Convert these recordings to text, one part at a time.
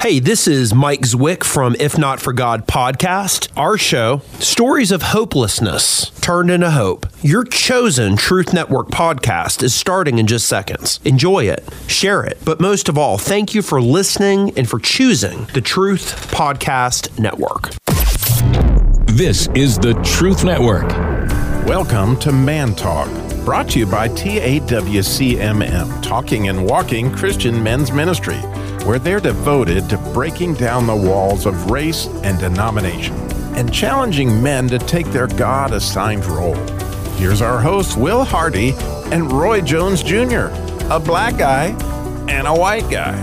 Hey, this is Mike Zwick from If Not For God podcast. Our show, Stories of Hopelessness Turned into Hope. Your chosen Truth Network podcast is starting in just seconds. Enjoy it, share it, but most of all, thank you for listening and for choosing the Truth Podcast Network. This is the Truth Network. Welcome to Man Talk, brought to you by TAWCMM, Talking and Walking Christian Men's Ministry, where they're devoted to breaking down the walls of race and denomination and challenging men to take their God-assigned role. Here's our hosts, Will Hardy and Roy Jones Jr., a black guy and a white guy.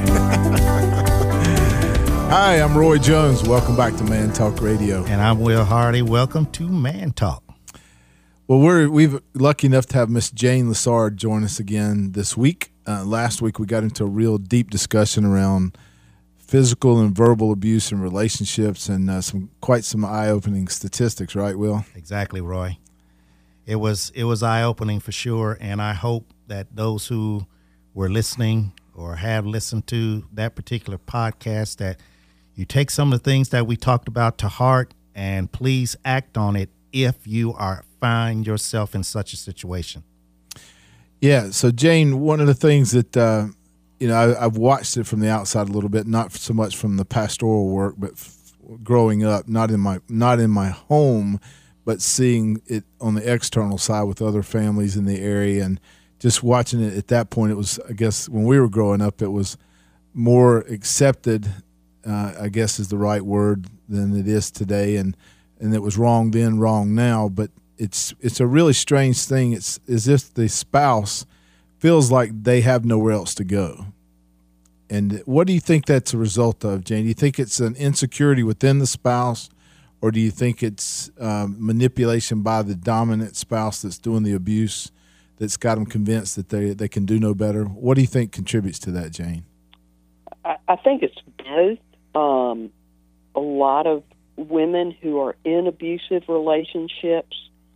Hi, I'm Roy Jones. Welcome back to Man Talk Radio. And I'm Will Hardy. Welcome to Man Talk. Well, we've lucky enough to have Miss Jane Lessard join us again this week. Last week we got into a real deep discussion around physical and verbal abuse in relationships and some eye-opening statistics, right, Will? Exactly, Roy. It was eye-opening for sure, and I hope that those who were listening or have listened to that particular podcast, that you take some of the things that we talked about to heart and please act on it if you find yourself in such a situation. Yeah, so Jane, one of the things that, I've watched it from the outside a little bit, not so much from the pastoral work, but growing up, not in my home, but seeing it on the external side with other families in the area and just watching it at that point. It was, I guess, when we were growing up, it was more accepted, I guess is the right word, than it is today, and it was wrong then, wrong now, but it's a really strange thing. It's as if the spouse feels like they have nowhere else to go. And what do you think that's a result of, Jane? Do you think it's an insecurity within the spouse, or do you think it's manipulation by the dominant spouse that's doing the abuse, that's got them convinced that they can do no better? What do you think contributes to that, Jane? I think it's both. A lot of women who are in abusive relationships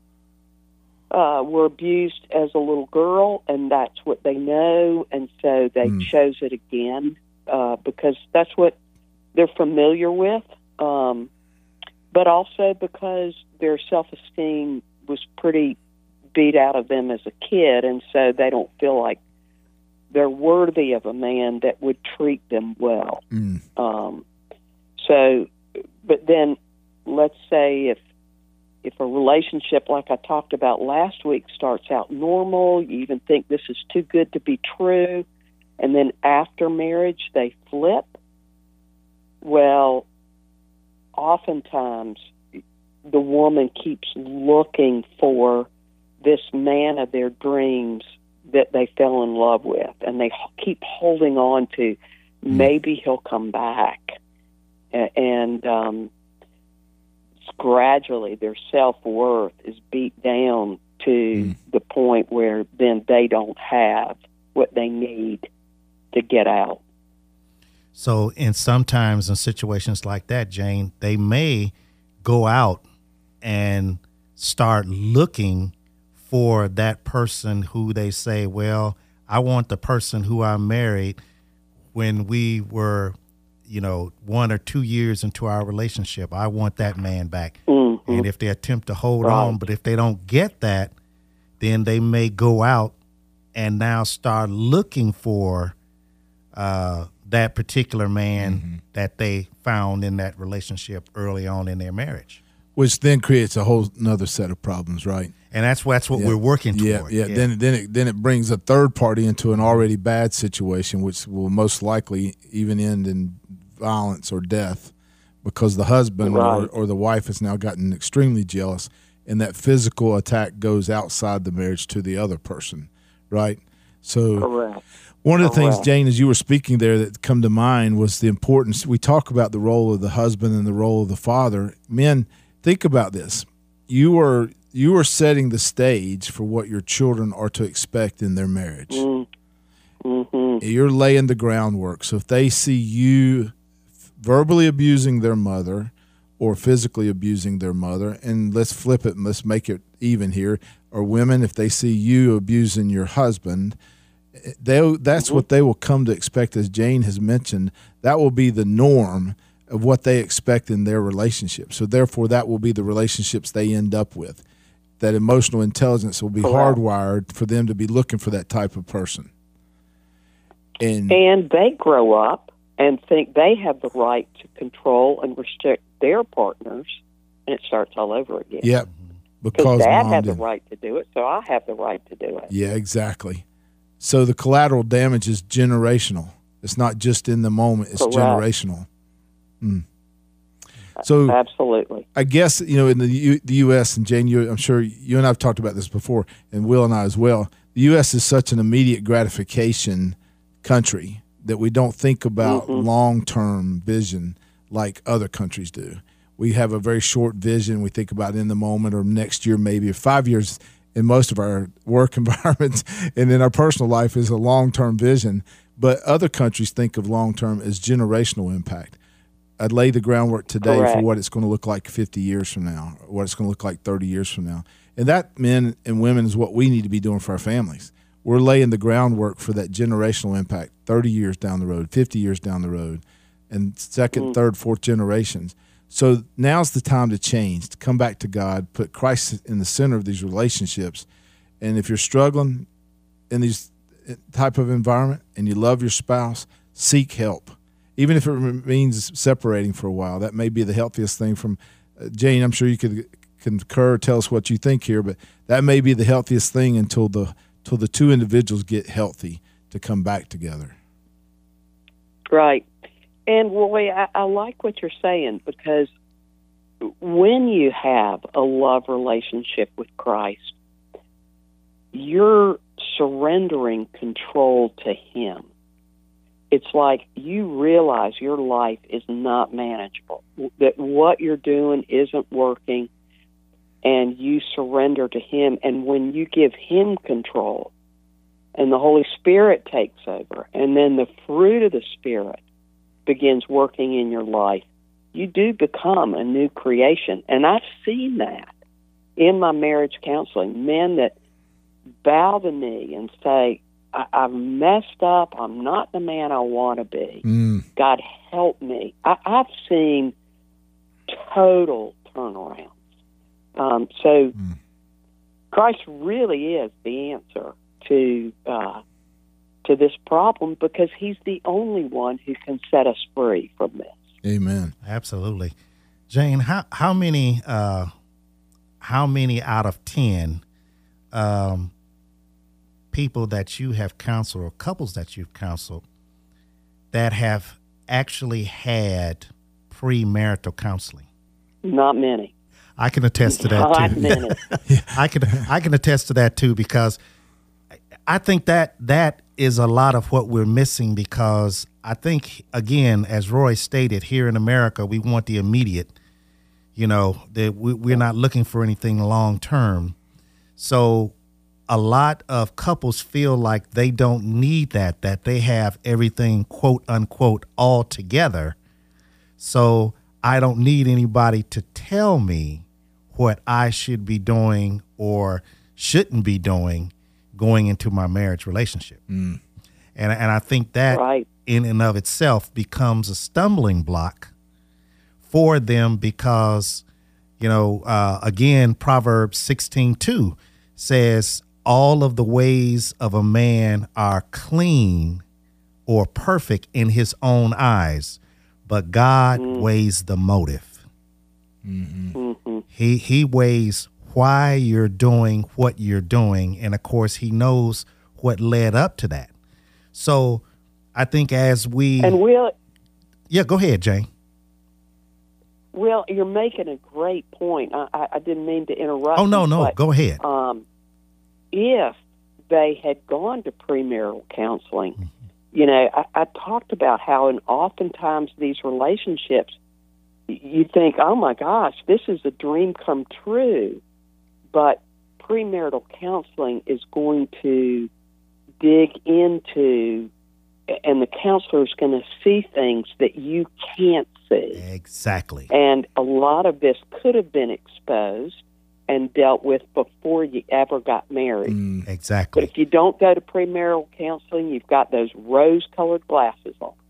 were abused as a little girl, and that's what they know, and so they chose it again because that's what they're familiar with, but also because their self-esteem was pretty beat out of them as a kid, and so they don't feel like they're worthy of a man that would treat them well. But then let's say if a relationship like I talked about last week starts out normal, you even think this is too good to be true, and then after marriage they flip, well, oftentimes the woman keeps looking for this man of their dreams that they fell in love with, and they keep holding on to maybe he'll come back. And gradually their self-worth is beat down to the point where then they don't have what they need to get out. So sometimes in situations like that, Jane, they may go out and start looking for that person who they say, well, I want the person who I married when we were 1 or 2 years into our relationship. I want that man back. And if they attempt to hold on, but if they don't get that, then they may go out and now start looking for that particular man that they found in that relationship early on in their marriage. Which then creates a whole another set of problems, right? And that's what we're working toward. Yeah. Then it brings a third party into an already bad situation, which will most likely even end in violence or death, because the husband or the wife has now gotten extremely jealous, and that physical attack goes outside the marriage to the other person, right? So one of the things, Jane, as you were speaking there that come to mind was the importance. We talk about the role of the husband and the role of the father. Men, think about this. You are setting the stage for what your children are to expect in their marriage. You're laying the groundwork. So if they see you verbally abusing their mother or physically abusing their mother, and let's flip it and let's make it even here, or women, if they see you abusing your husband, that's what they will come to expect. As Jane has mentioned, That will be the norm of what they expect in their relationship. So therefore, that will be the relationships they end up with. That emotional intelligence will be hardwired for them to be looking for that type of person. And they grow up and think they have the right to control and restrict their partners, and it starts all over again. Yep. Because Dad had the right to do it, so I have the right to do it. Yeah, exactly. So the collateral damage is generational. It's not just in the moment. It's generational. So absolutely. I guess, in the U.S., and Jane, I'm sure you and I have talked about this before, and Will and I as well, the U.S. is such an immediate gratification country that we don't think about long-term vision like other countries do. We have a very short vision. We think about in the moment or next year maybe, or 5 years in most of our work environments and in our personal life is a long-term vision. But other countries think of long-term as generational impact. I'd lay the groundwork today for what it's going to look like 50 years from now, or what it's going to look like 30 years from now. And that, men and women, is what we need to be doing for our families. We're laying the groundwork for that generational impact 30 years down the road, 50 years down the road, and second, third, fourth generations. So now's the time to change, to come back to God, put Christ in the center of these relationships. And if you're struggling in these type of environment and you love your spouse, seek help. Even if it means separating for a while, that may be the healthiest thing from Jane. I'm sure you could concur, tell us what you think here, but that may be the healthiest thing until the two individuals get healthy to come back together. Right. And Roy, I like what you're saying, because when you have a love relationship with Christ, you're surrendering control to Him. It's like you realize your life is not manageable, that what you're doing isn't working, and you surrender to Him. And when you give Him control and the Holy Spirit takes over, and then the fruit of the Spirit begins working in your life, you do become a new creation. And I've seen that in my marriage counseling, men that bow the knee and say, I've messed up. I'm not the man I want to be. God, help me. I've seen total turnarounds. Christ really is the answer to this problem, because He's the only one who can set us free from this. Amen. Absolutely. Jane, how many out of 10 people that you have counseled, or couples that you've counseled, that have actually had premarital counseling? Not many. I can attest to that too. Not many. I can attest to that too, because I think that is a lot of what we're missing, because I think, again, as Roy stated, here in America, we want the immediate, that we're not looking for anything long term. So a lot of couples feel like they don't need that they have everything, quote unquote, all together. So I don't need anybody to tell me what I should be doing or shouldn't be doing going into my marriage relationship. And I think that in and of itself becomes a stumbling block for them, because, again, Proverbs 16:2 says, all of the ways of a man are clean or perfect in his own eyes, but God weighs the motive. He weighs why you're doing what you're doing. And of course, He knows what led up to that. So I think as we... And Will... Yeah, go ahead, Jane. Well, you're making a great point. I didn't mean to interrupt. Oh, no, but, go ahead. If they had gone to premarital counseling, I talked about how oftentimes these relationships, you think, oh my gosh, this is a dream come true. But premarital counseling is going to dig into, and the counselor is going to see things that you can't see. Exactly. And a lot of this could have been exposed and dealt with before you ever got married. Exactly. But if you don't go to premarital counseling, you've got those rose-colored glasses on.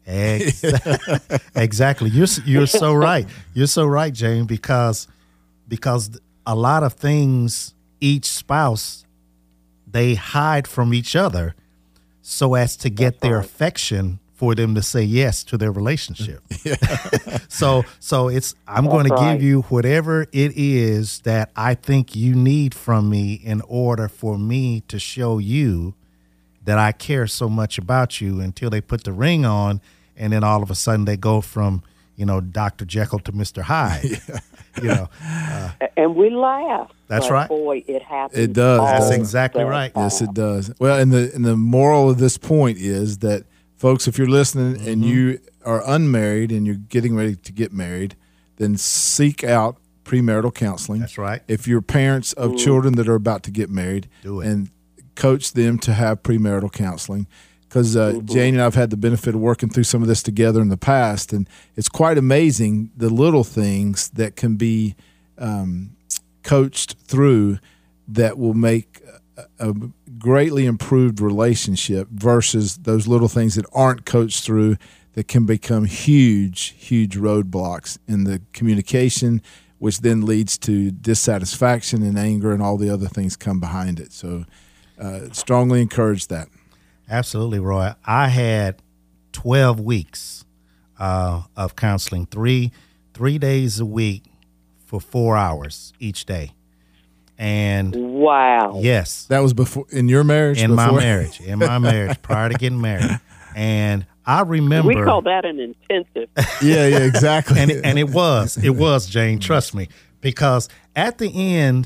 Exactly. You're so right. You're so right, Jane, because a lot of things each spouse, they hide from each other so as to get their affection for them to say yes to their relationship. So I'm going to give you whatever it is that I think you need from me in order for me to show you that I care so much about you, until they put the ring on, and then all of a sudden they go from, Dr. Jekyll to Mr. Hyde. And we laugh. That's but right. Boy, it happens. It does. That's exactly right. Yes, it does. Well, and the moral of this point is that, folks, if you're listening and you are unmarried and you're getting ready to get married, then seek out premarital counseling. That's right. If you're parents of children that are about to get married, do it. And coach them to have premarital counseling. Because Jane and I have had the benefit of working through some of this together in the past, and it's quite amazing the little things that can be coached through that will make a greatly improved relationship versus those little things that aren't coached through that can become huge roadblocks in the communication, which then leads to dissatisfaction and anger and all the other things come behind it. So strongly encourage that. Absolutely, Roy. I had 12 weeks of counseling, three days a week for 4 hours each day. And wow. Yes. That was before in your marriage? In my marriage, prior to getting married. And I remember, we call that an intensive. Yeah, exactly. and it was, Jane, trust me, because at the end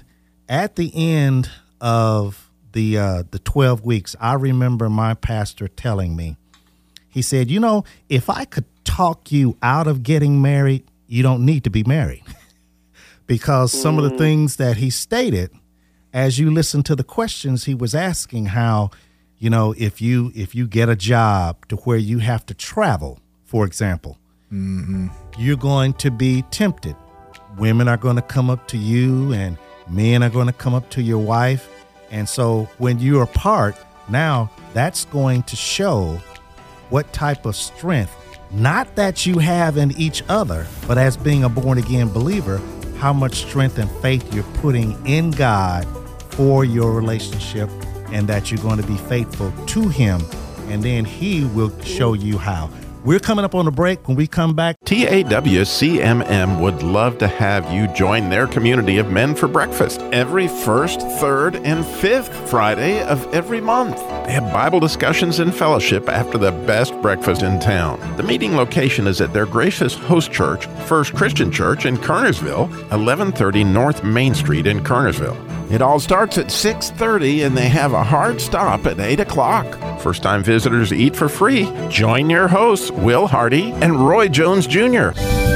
of the 12 weeks, I remember my pastor telling me, he said, if I could talk you out of getting married, you don't need to be married. Because some of the things that he stated, as you listen to the questions he was asking, how, if you get a job to where you have to travel, for example, you're going to be tempted. Women are going to come up to you and men are going to come up to your wife. And so when you're apart, now that's going to show what type of strength, not that you have in each other, but as being a born-again believer, how much strength and faith you're putting in God for your relationship, and that you're going to be faithful to him, and then he will show you how. We're coming up on a break. When we come back, TAWCMM would love to have you join their community of men for breakfast every first, third, and fifth Friday of every month. They have Bible discussions and fellowship after the best breakfast in town. The meeting location is at their gracious host church, First Christian Church in Kernersville, 1130 North Main Street in Kernersville. It all starts at 6:30 and they have a hard stop at 8 o'clock. First-time visitors eat for free. Join your hosts, Will Hardy and Roy Jones Jr.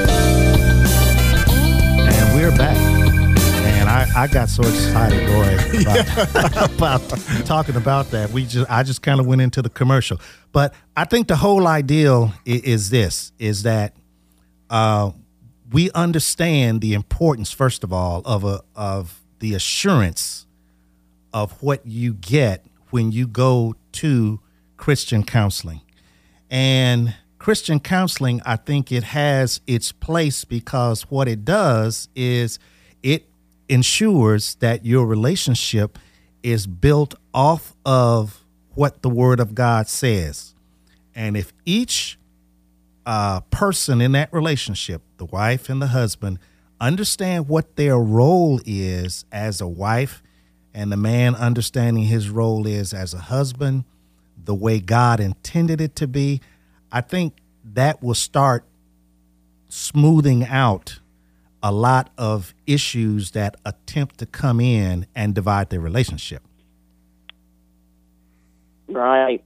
And we're back. And I got so excited, Roy, about talking about that. I just kind of went into the commercial. But I think the whole ideal is that we understand the importance, first of all, of the assurance of what you get when you go to Christian counseling. And Christian counseling, I think it has its place because what it does is it ensures that your relationship is built off of what the Word of God says. And if each person in that relationship, the wife and the husband, understand what their role is as a wife, and the man understanding his role is as a husband, the way God intended it to be, I think that will start smoothing out a lot of issues that attempt to come in and divide their relationship. Right.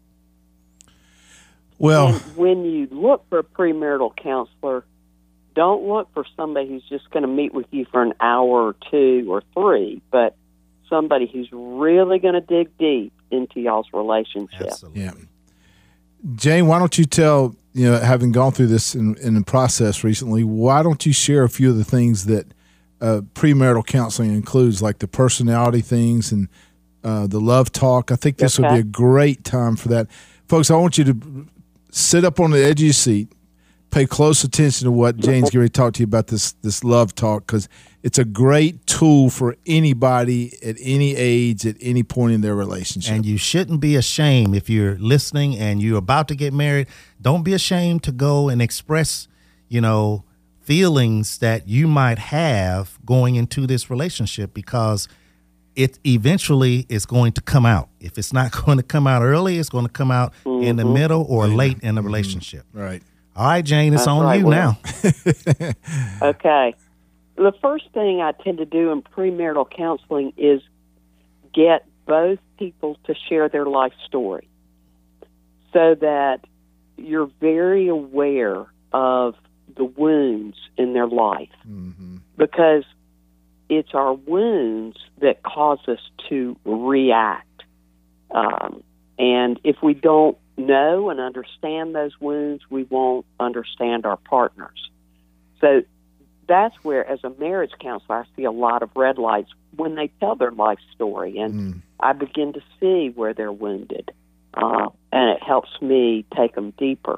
Well, and when you look for a premarital counselor, don't look for somebody who's just going to meet with you for an hour or 2 or 3, but somebody who's really going to dig deep into y'all's relationship. Absolutely. Yeah. Jane, why don't you tell, having gone through this in the process recently, why don't you share a few of the things that premarital counseling includes, like the personality things and the love talk? I think this would be a great time for that. Folks, I want you to sit up on the edge of your seat, pay close attention to what Jane's going to talk to you about this love talk, because it's a great tool for anybody at any age, at any point in their relationship. And you shouldn't be ashamed if you're listening and you're about to get married. Don't be ashamed to go and express, feelings that you might have going into this relationship, because it eventually is going to come out. If it's not going to come out early, it's going to come out in the middle or late in the relationship. Right. All right, Jane, it's That's on right, you Will. now. Okay. The first thing I tend to do in premarital counseling is get both people to share their life story so that you're very aware of the wounds in their life, because it's our wounds that cause us to react. And if we don't know and understand those wounds, we won't understand our partners. So that's where, as a marriage counselor, I see a lot of red lights when they tell their life story, and I begin to see where they're wounded, and it helps me take them deeper.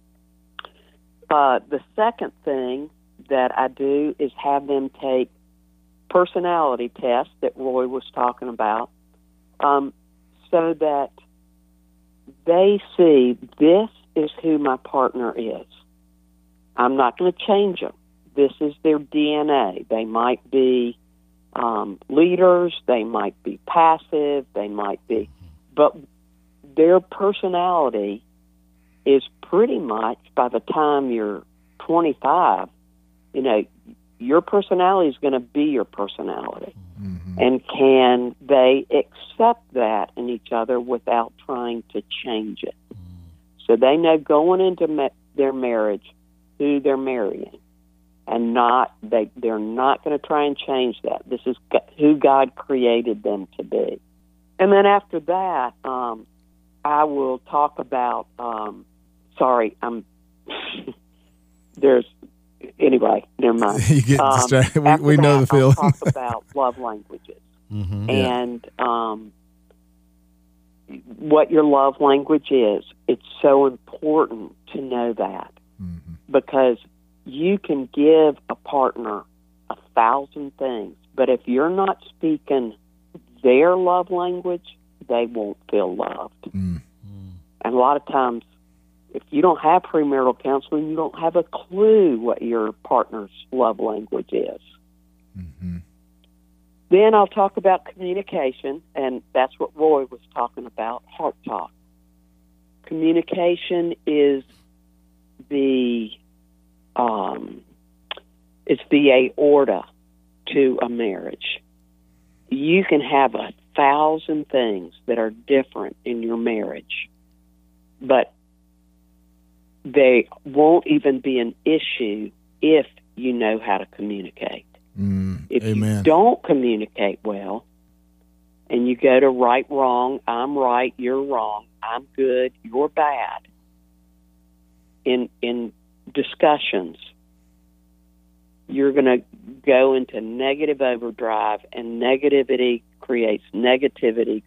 The second thing that I do is have them take personality tests that Roy was talking about, so that they see, this is who my partner is. I'm not going to change them. This is their DNA. They might be leaders, they might be passive, they might be, but their personality is pretty much, by the time you're 25, your personality is going to be your personality. And can they accept that in each other without trying to change it? So they know going into their marriage who they're marrying, and they're not going to try and change that. This is who God created them to be. And then after that, I will talk about, anyway, never mind. You get distracted. We know the feeling. I'll talk about love languages and what your love language is. It's so important to know that, because you can give a partner 1,000 things, but if you're not speaking their love language, they won't feel loved. And a lot of times, if you don't have premarital counseling, you don't have a clue what your partner's love language is. Then I'll talk about communication, and that's what Roy was talking about, heart talk. Communication is the aorta to a marriage. You can have 1,000 things that are different in your marriage, but they won't even be an issue if you know how to communicate. If you don't communicate well, and you go to right, wrong, I'm right, you're wrong, I'm good, you're bad, in discussions, you're going to go into negative overdrive, and negativity creates negativity.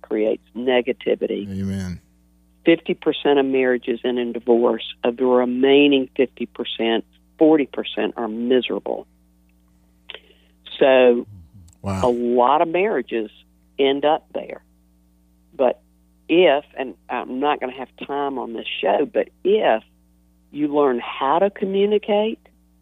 Amen. 50% of marriages end in divorce. Of the remaining 50%, 40% are miserable. So a lot of marriages end up there. But if, and I'm not going to have time on this show, but if you learn how to communicate,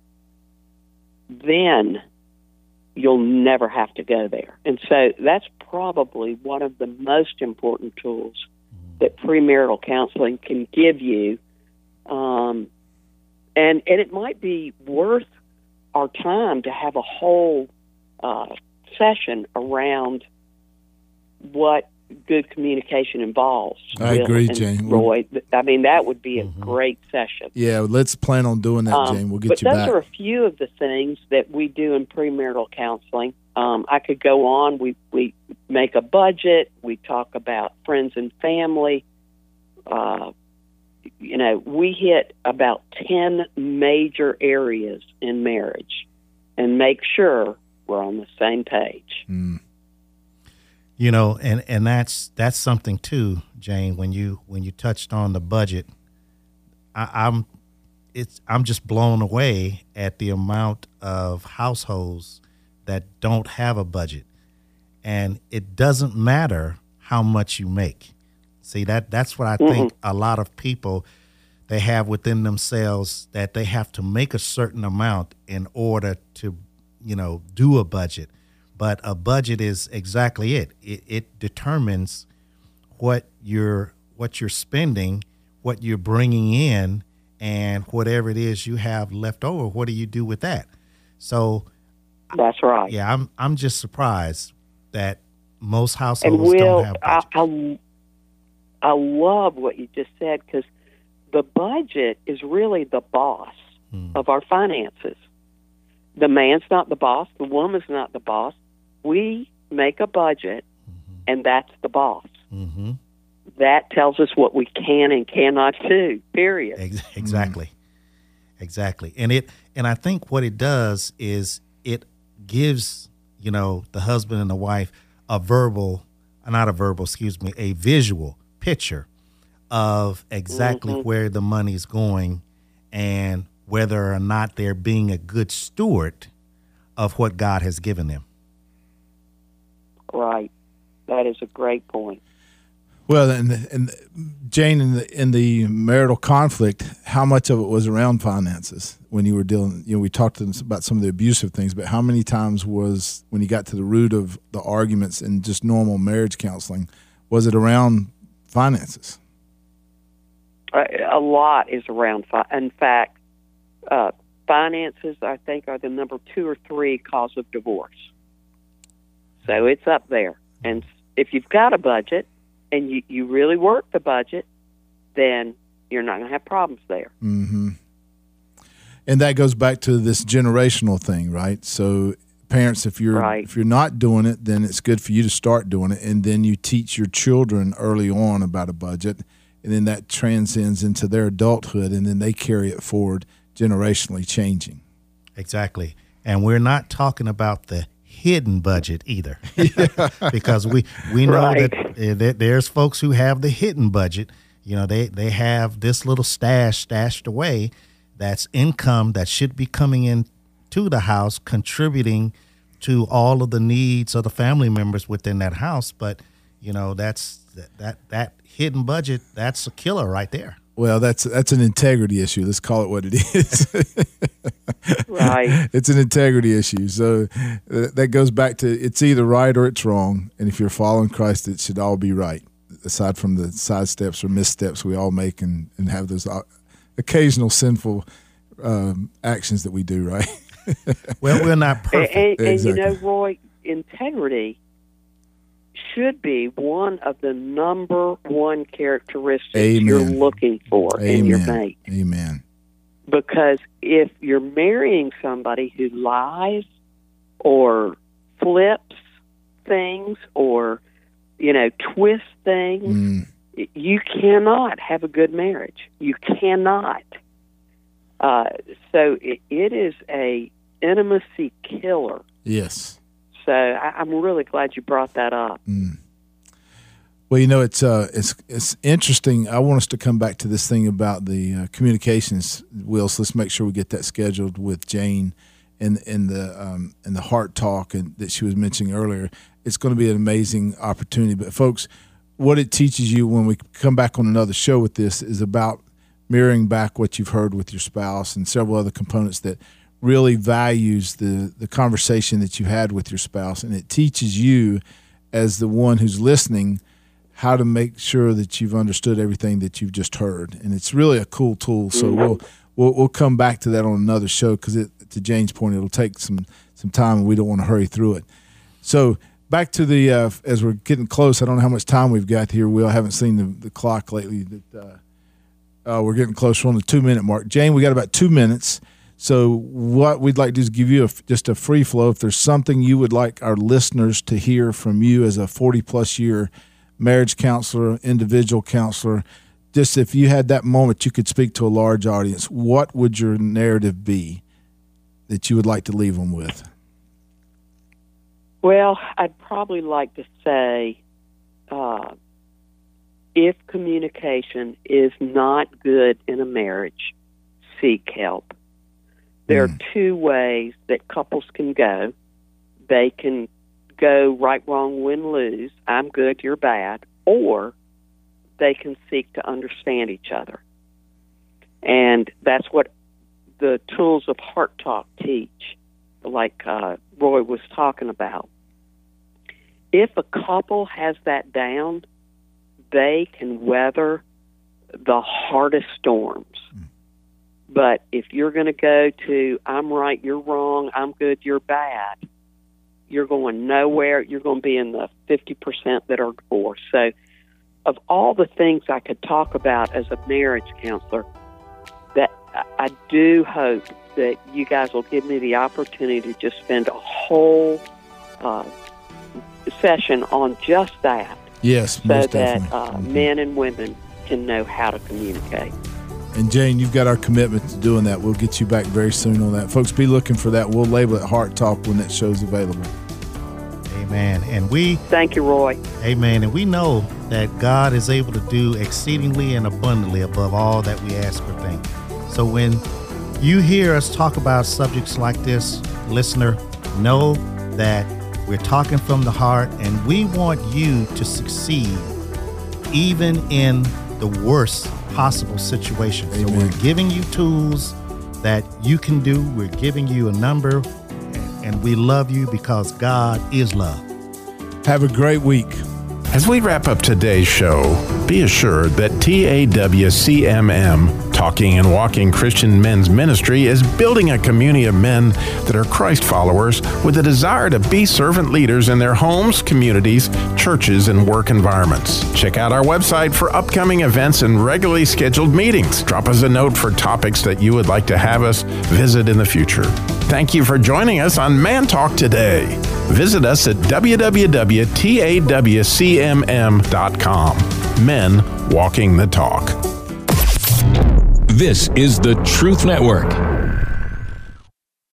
then you'll never have to go there. And so that's probably one of the most important tools that premarital counseling can give you. And it might be worth our time to have a whole session around what good communication involves. I agree, Jane. Roy, I mean, that would be a great session. Yeah, let's plan on doing that, Jane. We'll get you back. But those are a few of the things that we do in premarital counseling. I could go on. We make a budget. We talk about friends and family. We hit about 10 major areas in marriage and make sure we're on the same page. And that's something too, Jane, when you touched on the budget. I'm just blown away at the amount of households that don't have a budget, and it doesn't matter how much you make. See, that's what I think a lot of people, they have within themselves, that they have to make a certain amount in order to, do a budget. But a budget is exactly it. It determines what you're spending, what you're bringing in, and whatever it is you have left over, what do you do with that? So that's right. Yeah, I'm just surprised that most households don't have budget. I love what you just said, because the budget is really the boss of our finances. The man's not the boss. The woman's not the boss. We make a budget, and that's the boss. Mm-hmm. That tells us what we can and cannot do, period. Exactly. Exactly. And I think what it does is it gives, the husband and the wife a visual picture of exactly where the money is going and whether or not they're being a good steward of what God has given them. Right. That is a great point. Well, and Jane, in the marital conflict, how much of it was around finances when you were dealing? We talked about some of the abusive things, but how many times was, when you got to the root of the arguments in just normal marriage counseling, was it around finances? A lot is around. In fact, finances, I think, are the number 2 or 3 cause of divorce. So it's up there. And if you've got a budget, and you really work the budget, then you're not going to have problems there. Mm-hmm. And that goes back to this generational thing, right? So parents, if you're not doing it, then it's good for you to start doing it, and then you teach your children early on about a budget, and then that transcends into their adulthood, and then they carry it forward, generationally changing. Exactly. And we're not talking about the hidden budget either, because we know that there's folks who have the hidden budget. They have this little stash stashed away, that's income that should be coming in to the house, contributing to all of the needs of the family members within that house. But that's that hidden budget, that's a killer right there. Well, that's an integrity issue. Let's call it what it is. Right. It's an integrity issue. So that goes back to, it's either right or it's wrong. And if you're following Christ, it should all be right, aside from the side steps or missteps we all make and have those occasional sinful actions that we do, right? Well, we're not perfect. And exactly. Roy, integrity should be one of the number one characteristics you're looking for in your mate. Amen. Because if you're marrying somebody who lies or flips things or, twists things, you cannot have a good marriage. You cannot. So it is a intimacy killer. Yes. So I'm really glad you brought that up. Well, it's interesting. I want us to come back to this thing about the communications, Will. So let's make sure we get that scheduled with Jane and the heart talk that she was mentioning earlier. It's going to be an amazing opportunity. But folks, what it teaches you when we come back on another show with this is about mirroring back what you've heard with your spouse and several other components that really values the conversation that you had with your spouse, and it teaches you as the one who's listening how to make sure that you've understood everything that you've just heard. And it's really a cool tool. So we'll come back to that on another show, because to Jane's point, it'll take some time, and we don't want to hurry through it. So back to the as we're getting close, I don't know how much time we've got here, Will. I haven't seen the clock lately. We're getting close. We're on the 2-minute mark. Jane, we got about 2 minutes. So what we'd like to do is give you just a free flow. If there's something you would like our listeners to hear from you as a 40-plus year marriage counselor, individual counselor, just if you had that moment you could speak to a large audience, what would your narrative be that you would like to leave them with? Well, I'd probably like to say if communication is not good in a marriage, seek help. There are two ways that couples can go. They can go right, wrong, win, lose. I'm good, you're bad. Or they can seek to understand each other. And that's what the tools of Heart Talk teach, like Roy was talking about. If a couple has that down, they can weather the hardest storms. But if you're going to go to, I'm right, you're wrong, I'm good, you're bad, you're going nowhere. You're going to be in the 50% that are divorced. So of all the things I could talk about as a marriage counselor, that I do hope that you guys will give me the opportunity to just spend a whole session on just that. Yes, so most that definitely. Men and women can know how to communicate. And Jane, you've got our commitment to doing that. We'll get you back very soon on that. Folks, be looking for that. We'll label it Heart Talk when that show's available. Amen. And thank you, Roy. Amen. And we know that God is able to do exceedingly and abundantly above all that we ask or think. So when you hear us talk about subjects like this, listener, know that we're talking from the heart, and we want you to succeed even in the worst possible situation. Amen. So we're giving you tools that you can do. We're giving you a number, and we love you because God is love. Have a great week. As we wrap up today's show, be assured that TAWCMM, Talking and Walking Christian Men's Ministry, is building a community of men that are Christ followers with a desire to be servant leaders in their homes, communities, churches, and work environments. Check out our website for upcoming events and regularly scheduled meetings. Drop us a note for topics that you would like to have us visit in the future. Thank you for joining us on Man Talk today. Visit us at www.tawcmm.com. Men Walking the Talk. This is the Truth Network.